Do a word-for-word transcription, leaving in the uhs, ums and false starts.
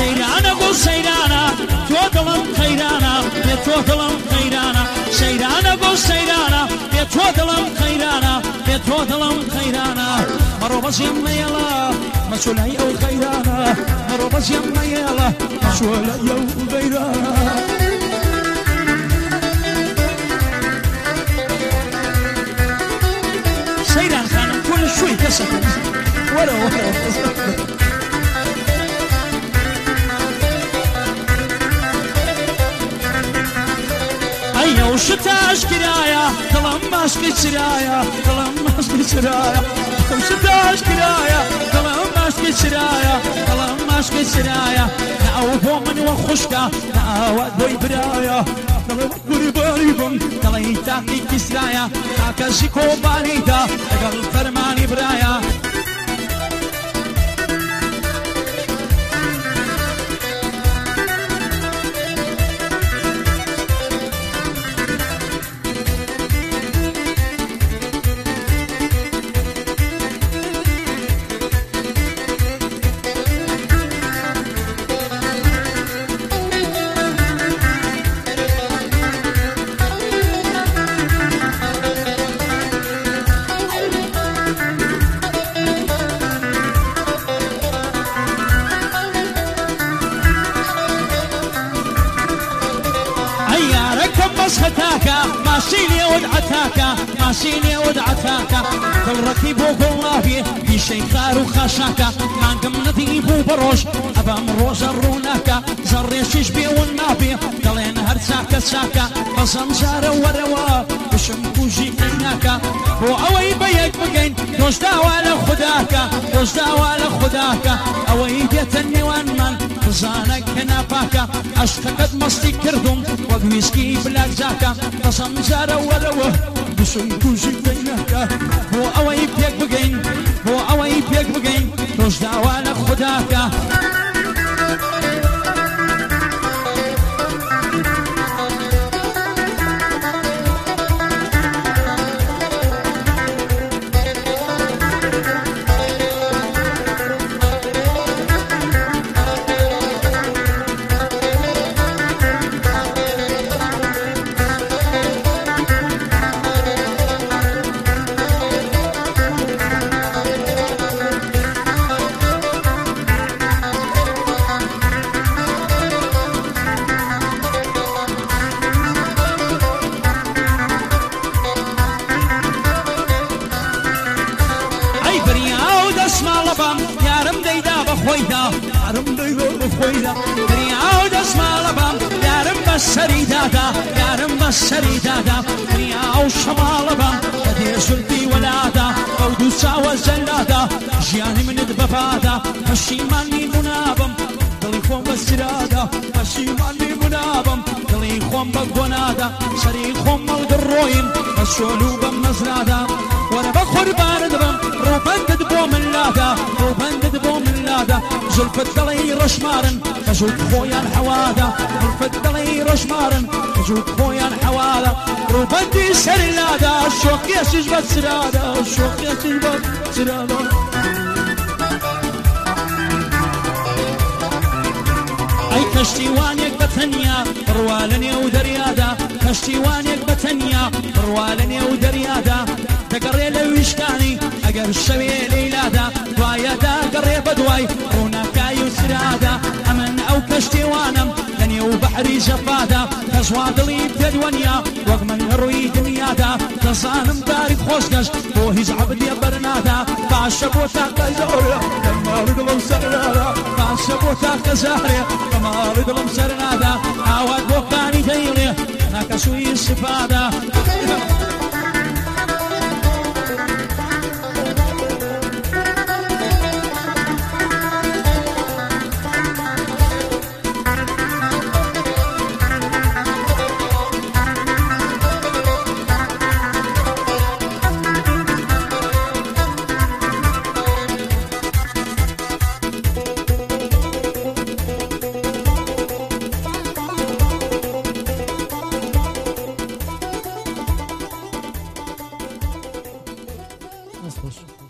سيرانا قول سيرانا تودلم خيرانا بتودلم خيرانا سيرانا قول سيرانا بتودلم خيرانا بتودلم خيرانا مرو بس يما يلا مسؤولي او خيرانا مرو بس يما يلا مسؤولي او خيرانا سيران خانم كل شوي كسر ولو ولو أيا وشتاش كرايا كلام ماسك سرايا كلام ماسك سرايا وشتاش كرايا كلام ماسك سرايا كلام ماسك سرايا نعوفو من وخشكا نعواد بوي برايا قريبان تلاقي تاكي كسرايا تاكشي كوبانيتا اقل فرماني برايا مسختاكا ماشيني ودعتاكا ماشيني ودعتاكا كل ركيب وكل فيه في شي خار وخشاكا مانكم نذيبو بروش ابا مروز الروناكا زري ششبي والنابي دلين هرساكا ساكا قصم زار وروا وشمكو جيكناكا هو اوي بيك بقين دوستا ولا خداكا دوستا ولا خداكا اوي بيتني وانمان زانك هنا باكا اشتقد مصدي كردم وقويسكي بلاك زاكا قصم زارا وروا بسنكو زيكيناكا هو اوي بيك بقين هو اوي بيك بقين دوستا ولا خداكا يارم ديدا بخويدا يارم ديدا بخويدا دريا ودس مالبام يارم بسري دادا يارم بسري دادا دريا وشمال بام كدير سلطي ولادا ودوسا وزلادا جياني من دبفادا هشيماني منابم دلي خوم بسرادا هشيماني منابم دلي خوم بقونادا سري خوم القرويم مسولو بمزرادا وانا بخور باردبم روبان تدبو من لادا روبان تدبو من لادا زلفت دلي رشمارن تزوج خويا الحوادا زلفت دلي رشمارن تزوج خويا الحوادا روبان دي سر لادا الشوق يسجبت سرادا الشوق يسجبت سرادا اي كشتيوانيك بتنيا روالني ودريادا كشتيوانيك بتنيا روالني ودريادا تقري لو يشتاني اقر الشوي ليلادا دوايادا قري بدواي هناك يسرادا امن او كشتيوانم لني وبحري جفادا تزواد لي بدونيا وقمن روي دنيادا تصانم تاريخ خوشكش بوهيز عبدي برنادا فاشبوتا قزوريا لما رجلهم سرنادا فاشبوتا قزاريا لما رجلهم سرنادا عواد بوكاني تيلي هناك سوي السفادا Слушай.